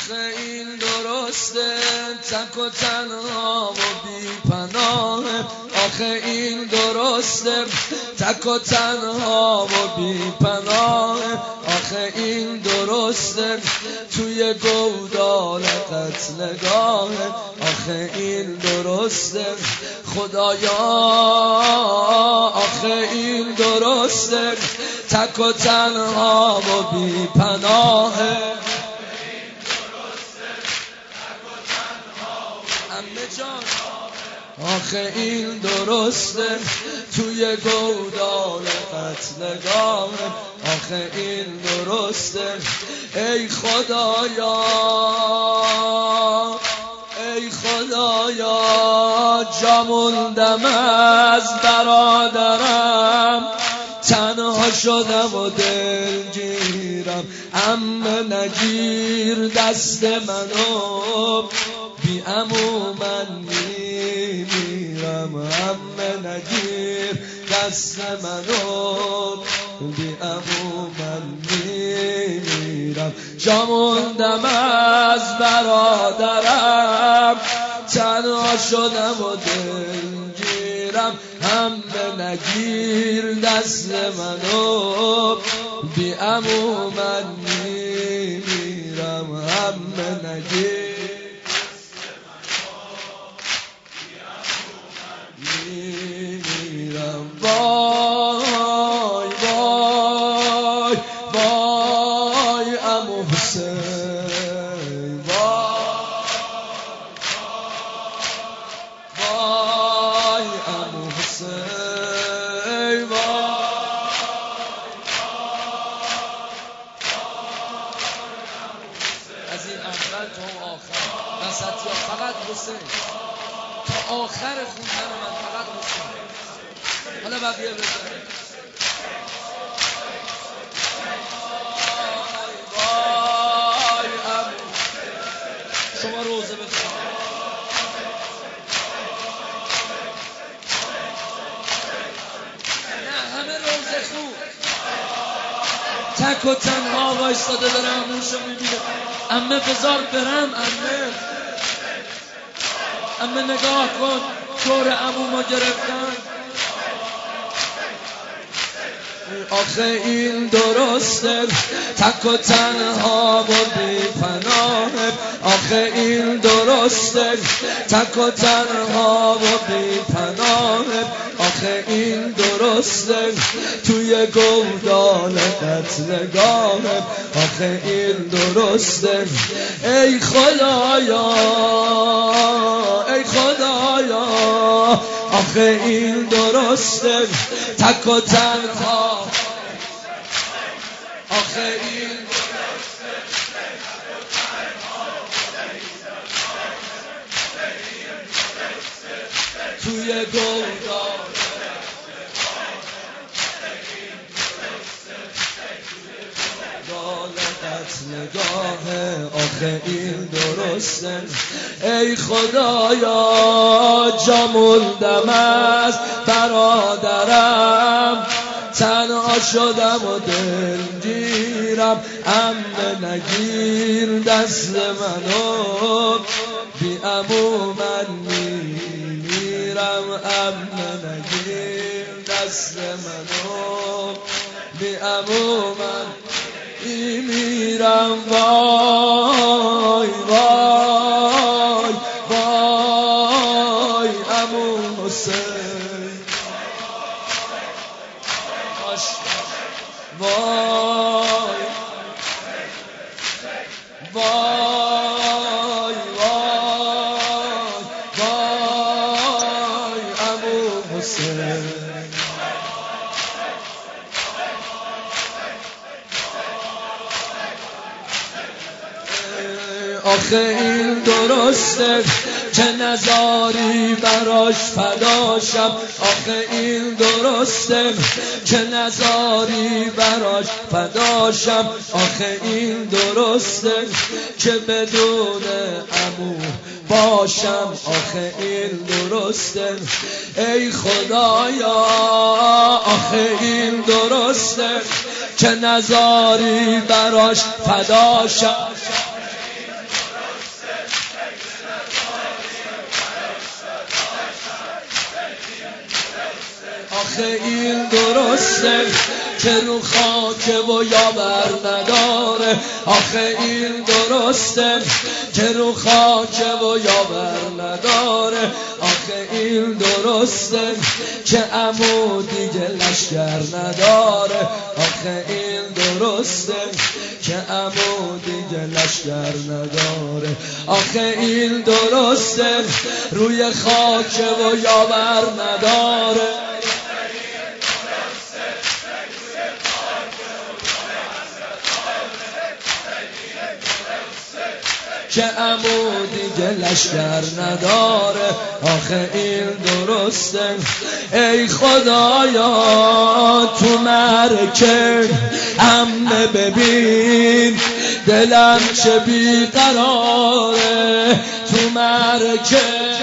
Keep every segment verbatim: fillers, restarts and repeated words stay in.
آخه این درسته تک و تنها و بی پناه. آخه این درسته تک و تنها و بی پناه. آخه این درسته توی گودال قتلگاه. آخه این درسته خدایا. آخه این درسته تک و تنها و بی پناه. آخه این درسته توی گودال قتلگاه. آخه این درسته ای خدایا. ای خدایا جا موندم از برادرم، تنها شدم و دلگیرم. عمه نگیر دست منو، بی عمو من میمیرم. عمه نگیر دست منو، بی عمو من میمیرم. جا موندم از برادرم، تنها شدم و دلگیرم. عمه نگیر دست منو، بی عمو من میمیرم. عمه نگیر میمیرم. وای وای وای عمو حسین. وای وای عمو حسین. وای از این اول تا آخر وسطی فقط حسین، تا آخر خوندن من فقط حسین. حالا بقیه بزنید. وای عمو شما روزه بخونید. نه همه روزه خون. تک و تنها وایستاده داره عموشو میبینه. عمه بذار برم. عمه عمه نگاه کن دور عمو ما گرفتن. آخه این درسته تک و تنها و بی پناه. آخه این درسته تک و تنها و بی پناه. آخه این درسته توی گودال قتلگاه. آخه این درسته ای خدایا. ای خدایا آخه این درسته تک و تنها. آخه این توی گودال قتلگاه. آخه این درسته ای خدایا جا موندم از برادرم، تنها شدم و دلگیرم. عمه نگیر دست منو، بی عمو من میمیرم. عمه نگیر دست منو، بی عمو من میمیرم. وای وای وای عمو حسین. وای وای وای وای عمو حسین. آخه این درسته که نزاری براش فداشم. آخه این درسته که نزاری براش فداشم. آخه این درسته که بدون عمو باشم. آخه این درسته ای خدایا. آخه این درسته که نزاری براش فداشم. آخه این درسته که رو خاک و یاور نداره، آخه این درسته که رو خاک و یاور نداره، آخه این درسته که عمو دیگه لشگر نداره، آخه این درسته که عمو دیگه لشگر نداره، آخه این درسته روی خاک و یاور نداره. که عمو دیگه لشگر نداره، آخه این درسته. ای خدایا تو مرکه عمه ببین دلم چه بیقراره، تو مرکه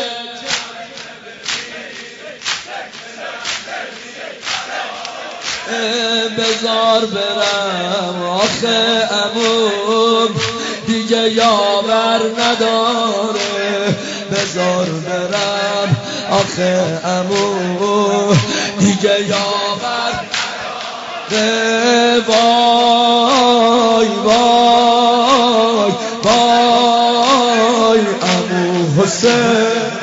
بذار برم آخه عمو دیگه یاور نداره، بذار برم آخه عمو دیگه یاور نداره. وای وای وای عمو حسین